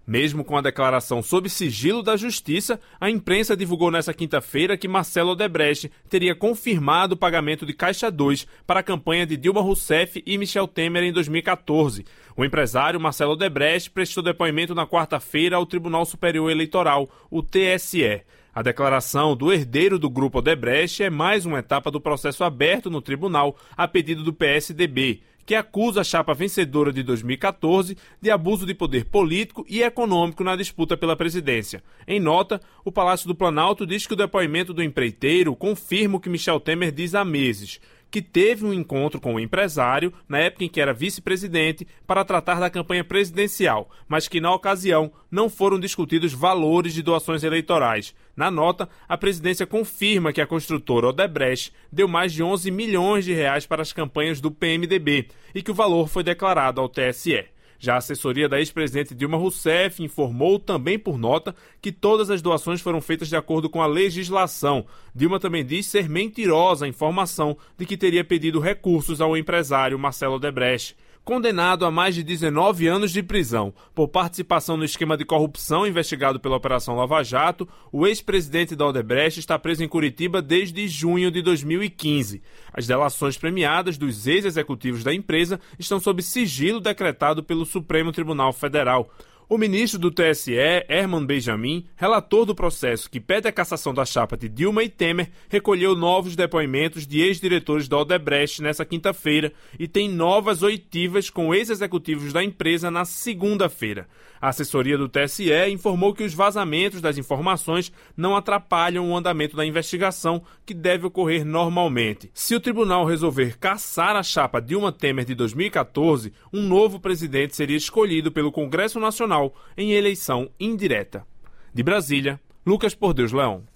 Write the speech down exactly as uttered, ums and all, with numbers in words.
Mesmo com a declaração sob sigilo da Justiça, a imprensa divulgou nesta quinta-feira que Marcelo Odebrecht teria confirmado o pagamento de Caixa dois para a campanha de Dilma Rousseff e Michel Temer em dois mil e catorze. O empresário Marcelo Odebrecht prestou depoimento na quarta-feira ao Tribunal Superior Eleitoral, o T S E. A declaração do herdeiro do grupo Odebrecht é mais uma etapa do processo aberto no tribunal a pedido do P S D B, que acusa a chapa vencedora de dois mil e catorze de abuso de poder político e econômico na disputa pela presidência. Em nota, o Palácio do Planalto diz que o depoimento do empreiteiro confirma o que Michel Temer diz há meses, que teve um encontro com o empresário, na época em que era vice-presidente, para tratar da campanha presidencial, mas que na ocasião não foram discutidos valores de doações eleitorais. Na nota, a presidência confirma que a construtora Odebrecht deu mais de onze milhões de reais para as campanhas do P M D B e que o valor foi declarado ao T S E. Já a assessoria da ex-presidente Dilma Rousseff informou também por nota que todas as doações foram feitas de acordo com a legislação. Dilma também diz ser mentirosa a informação de que teria pedido recursos ao empresário Marcelo Odebrecht. Condenado a mais de dezenove anos de prisão por participação no esquema de corrupção investigado pela Operação Lava Jato, o ex-presidente da Odebrecht está preso em Curitiba desde junho de dois mil e quinze. As delações premiadas dos ex-executivos da empresa estão sob sigilo decretado pelo Supremo Tribunal Federal. O ministro do T S E, Herman Benjamin, relator do processo que pede a cassação da chapa de Dilma e Temer, recolheu novos depoimentos de ex-diretores da Odebrecht nesta quinta-feira e tem novas oitivas com ex-executivos da empresa na segunda-feira. A assessoria do T S E informou que os vazamentos das informações não atrapalham o andamento da investigação, que deve ocorrer normalmente. Se o tribunal resolver cassar a chapa Dilma Temer de dois mil e catorze, um novo presidente seria escolhido pelo Congresso Nacional em eleição indireta. De Brasília, Lucas Por Deus Leão.